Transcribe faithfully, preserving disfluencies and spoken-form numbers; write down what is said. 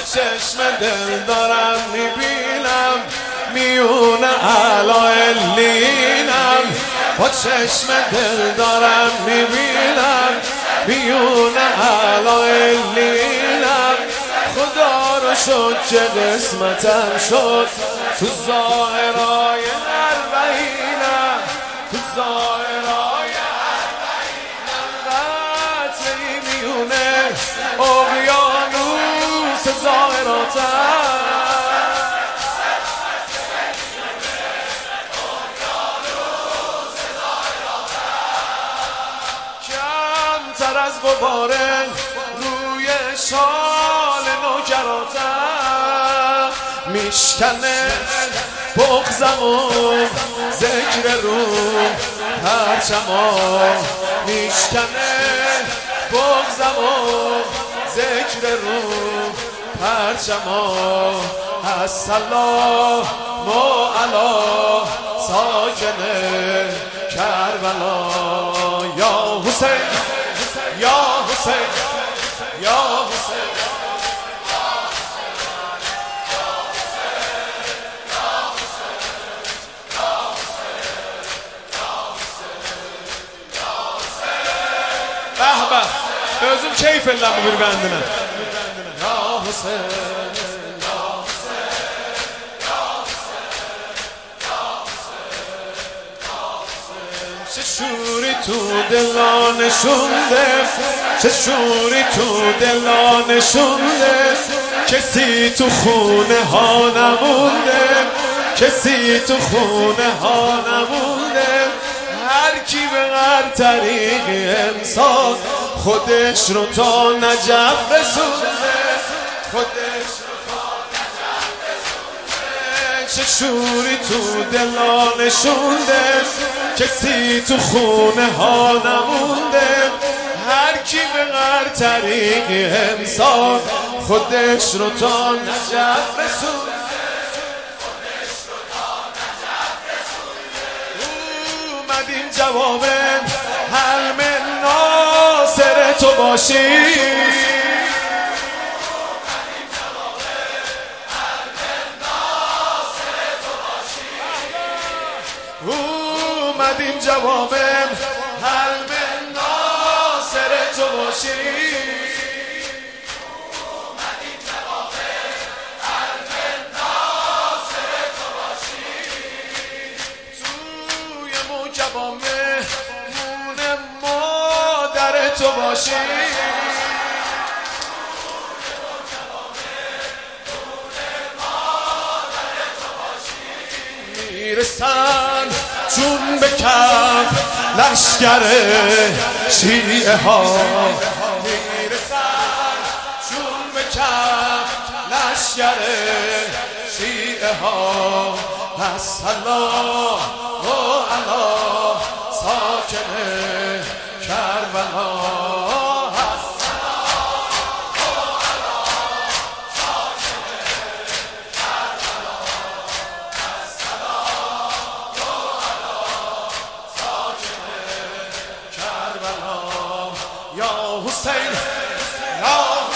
چشم دل دارم میبینم میون علایلینم، با چشم دل دارم میبینم میون علایلینم. خدا رو شد که قسمتم شد تو ظاهرای اربعینم، تو ظاهرای اربعینم. قطعی میونه اقیانوس ظاهراتم، کمتر از غبار روی شال نوگراتم. میشکنه بغضم و ذکر رو پرچما، میشکنه بغضم و ذکر رو پرچما. السلام علی ساکن کربلا. یا حسین یا حسین یا حسین به به özüm keyifle bu bir bendine. Ya Hüseyin ya Hüseyin ya Hüseyin. چه شوری تو دلان نشونده، چه شوری تو دلان نشونده. کسی تو خونه ها نمونده، کسی تو خونه ها نمونده. هر کی به هر طریق انسان خودش رو تا نجف رسونده، خودش رو تا نجف رسونده. چه شوری تو دلان نشونده، کسی تو خونه ها نمونده. هر کی به هر طریق انسان خودش رو تا نجف رسونده. اومدیم جواب حلم ناصر تو باشی، اومدیم جواب حلم ناصر تو باشی. اومدیم جواب حلم ناصر تو باشی. توی موکبام مون مادر تو باشی. میرسن چون به کف لشکر شیعه ها، میرسن چون به کف لشکر شیعه ها. السلام علی ساکن کربلا. یا حسین یا